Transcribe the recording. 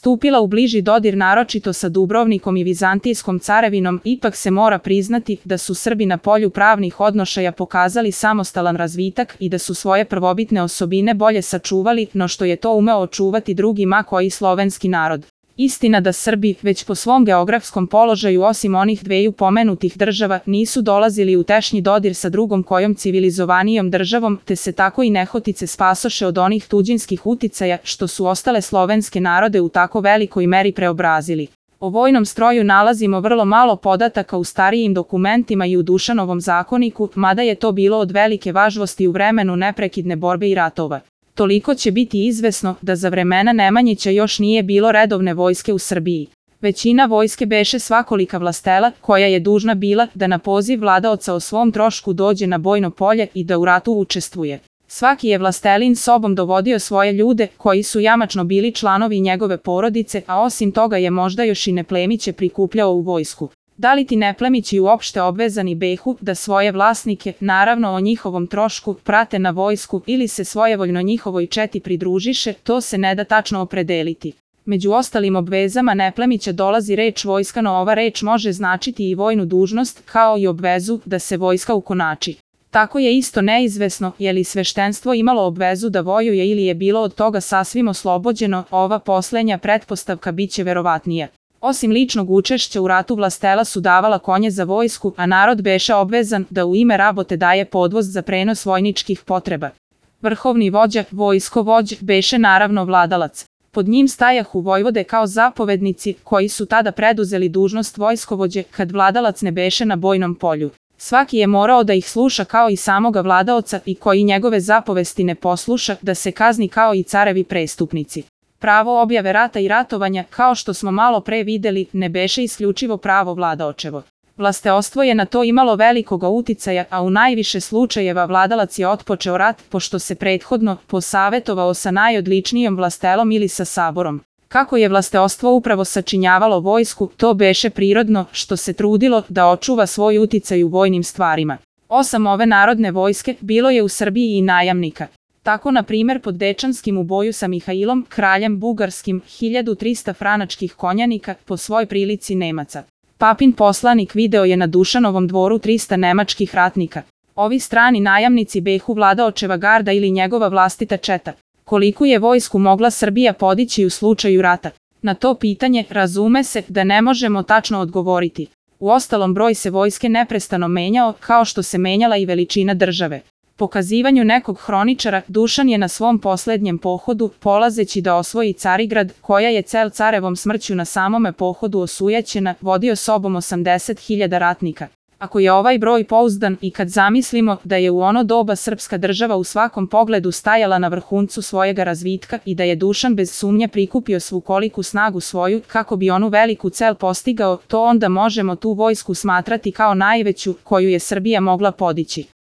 stupila u bliži dodir naročito sa Dubrovnikom i Vizantijskom carevinom, ipak se mora priznati da su Srbi na polju pravnih odnošaja pokazali samostalan razvitak i da su svoje prvobitne osobine bolje sačuvali no što je to umeo očuvati drugi ma koji slovenski narod. Istina da Srbi, već po svom geografskom položaju osim onih dveju pomenutih država, nisu dolazili u tešnji dodir sa drugom kojom civilizovanijom državom, te se tako i nehotice spasoše od onih tuđinskih uticaja što su ostale slovenske narode u tako velikoj meri preobrazili. O vojnom stroju nalazimo vrlo malo podataka u starijim dokumentima i u Dušanovom zakoniku, mada je to bilo od velike važnosti u vremenu neprekidne borbe i ratova. Toliko će biti izvesno da za vremena Nemanjića još nije bilo redovne vojske u Srbiji. Većina vojske beše svakolika vlastela, koja je dužna bila da na poziv vladaoca o svom trošku dođe na bojno polje i da u ratu učestvuje. Svaki je vlastelin sobom dovodio svoje ljude, koji su jamačno bili članovi njegove porodice, a osim toga je možda još i neplemiće prikupljao u vojsku. Da li ti neplemići uopšte obvezani behu da svoje vlasnike, naravno o njihovom trošku, prate na vojsku ili se svojevoljno njihovoj četi pridružiše, to se ne da tačno opredeliti. Među ostalim obvezama neplemića dolazi reč vojska, no ova reč može značiti i vojnu dužnost, kao i obvezu da se vojska ukonači. Tako je isto neizvesno je li sveštenstvo imalo obvezu da vojuje ili je bilo od toga sasvim oslobođeno, ova poslednja pretpostavka biće verovatnija. Osim ličnog učešća u ratu vlastela su davala konje za vojsku, a narod beše obvezan da u ime rabote daje podvoz za prenos vojničkih potreba. Vrhovni vođa, vojskovođ, beše naravno vladalac. Pod njim stajahu vojvode kao zapovednici, koji su tada preduzeli dužnost vojskovođe kad vladalac ne beše na bojnom polju. Svaki je morao da ih sluša kao i samoga vladaoca i koji njegove zapovesti ne posluša, da se kazni kao i carevi prestupnici. Pravo objave rata i ratovanja, kao što smo malo pre videli, ne beše isključivo pravo vladaočevo. Vlasteostvo je na to imalo velikoga uticaja, a u najviše slučajeva vladalac je otpočeo rat, pošto se prethodno posavetovao sa najodličnijom vlastelom ili sa saborom. Kako je vlasteostvo upravo sačinjavalo vojsku, to beše prirodno, što se trudilo da očuva svoj uticaj u vojnim stvarima. 8 ove narodne vojske bilo je u Srbiji i najamnika. Tako, na primjer, pod Dečanskim u boju sa Mihailom, kraljem bugarskim, 1300 franačkih konjanika, po svoj prilici Nemaca. Papin poslanik video je na Dušanovom dvoru 300 nemačkih ratnika. Ovi strani najamnici behu vladaočeva garda ili njegova vlastita četa. Koliku je vojsku mogla Srbija podići u slučaju rata? Na to pitanje, razume se, da ne možemo tačno odgovoriti. Uostalom, broj se vojske neprestano menjao, kao što se menjala i veličina države. Pokazivanju nekog hroničara, Dušan je na svom poslednjem pohodu, polazeći da osvoji Carigrad, koja je cel carevom smrću na samome pohodu osujećena, vodio sobom 80.000 ratnika. Ako je ovaj broj pouzdan i kad zamislimo da je u ono doba srpska država u svakom pogledu stajala na vrhuncu svojega razvitka i da je Dušan bez sumnje prikupio svu koliku snagu svoju kako bi onu veliku cel postigao, to onda možemo tu vojsku smatrati kao najveću koju je Srbija mogla podići.